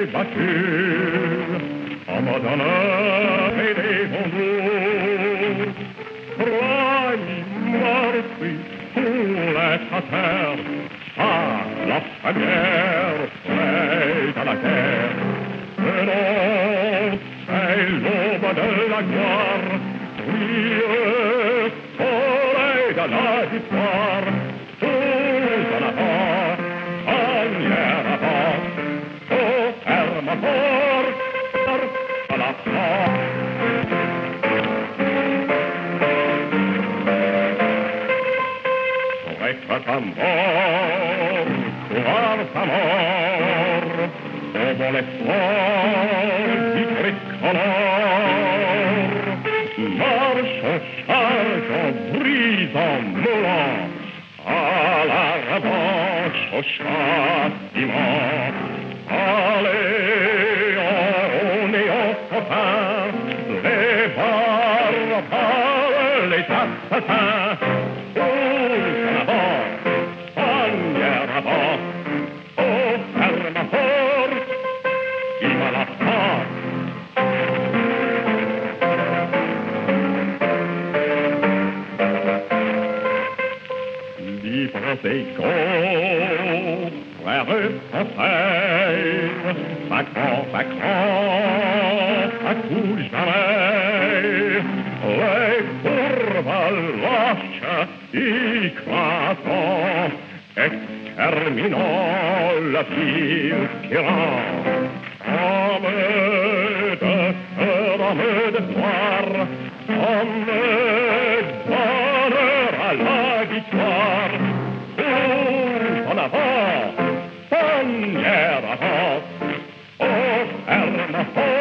battus en me donnant des bonjours. Croyez, merci pour l'être à terre, à la première prête à la terre. Mais non, c'est l'aube de la gloire, brille, soleil de la victoire, tout en avant, en avant, au ferme fort, à la porte. Ta mort, courant ta mort, au bon espoir du tricolore. Marche, charge, brise en moulant, à la revanche, au châtiment. Allez, on est en copain, les barbares, les assassins. Égaux, frères français, sacrant, à tout jamais, les courbes lâches, éclatants, exterminant le pire tyran. Homme de gloire, homme d'honneur à la victoire. En avant, première avance, au ferme fort.